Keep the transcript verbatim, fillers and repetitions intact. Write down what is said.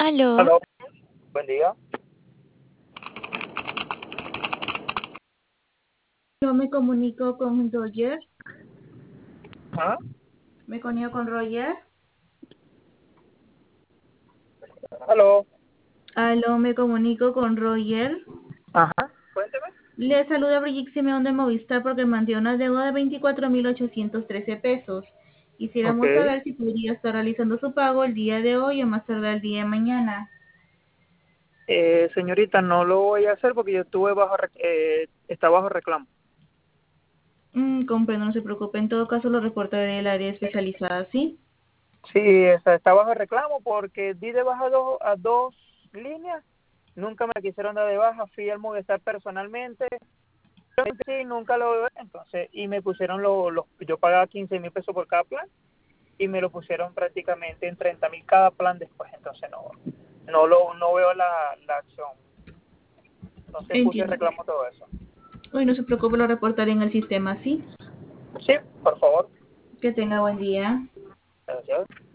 Aló, Aló, buen día. Yo me comunico con Roger. ¿Ah? Me comunico con Roger. Aló. Aló, me comunico con Roger. Ajá. Cuénteme. Le saluda Brigitte Simeón de Movistar porque mantiene una deuda de veinticuatro mil ochocientos trece pesos. Ok. Quisiéramos saber si podría estar realizando su pago el día de hoy o más tarde el día de mañana. Eh, señorita, no lo voy a hacer porque yo estuve bajo, rec- eh, está bajo reclamo. Mm, comprendo, no se preocupe. En todo caso, lo reportaré el área especializada, ¿sí? Sí, está, está bajo reclamo porque di de baja do- a dos líneas. Nunca me quisieron dar de baja. Fui al Movistar personalmente. Sí, nunca lo veo. Entonces, y me pusieron los, los yo pagaba quince mil pesos por cada plan y me lo pusieron prácticamente en treinta mil cada plan después. Entonces, no, no lo, no veo la, la acción. Entonces puse Entiendo. reclamo todo eso. Hoy no se preocupe, lo reportaré en el sistema, ¿sí? Sí, por favor. Que tenga buen día. Gracias.